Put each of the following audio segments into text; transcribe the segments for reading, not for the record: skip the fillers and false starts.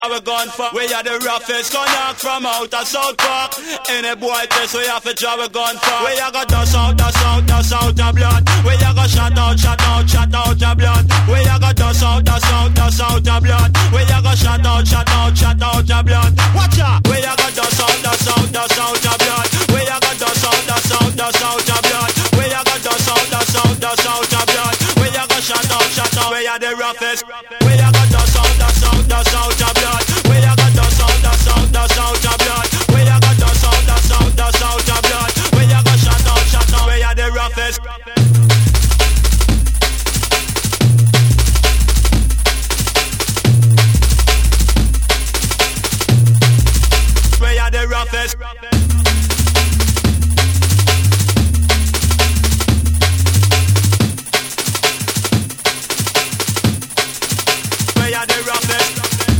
We gone for. We are the roughest connect from out of South Park. Any boy test we have to try. We gone for. We are gonna dust out of blood. We are gonna shut out of blood. We are gonna dust out of blood. We are gonna shut out of blood. Watch out. We are gonna dust out of blood. We are gonna dust out of blood. We are gonna dust out of blood. We are gonna shut out. We are the roughest. We are gonna dust out of blood. We are gonna dust out of blood. We are gonna dust out of blood. We are gonna shut out. We are the roughest. We are the roughest. We are the roughest.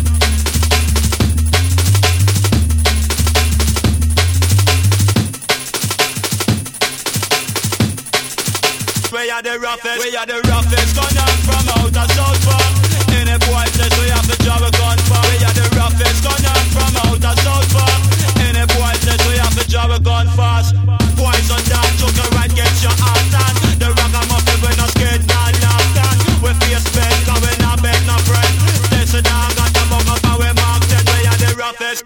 We are the roughest. We are the roughest. Gonna from out of South Park. Any boy test we have to drive a gun for. We are the roughest. Gonna from out of South Park. Any boy test we have to drive a gun fast. Boys on that took a right gets your heart on. The ragamuffin we not scared, not laughed at. We face bend, cause we not beg no friend. Test it down, got the bug up and we mark them. We are the roughest.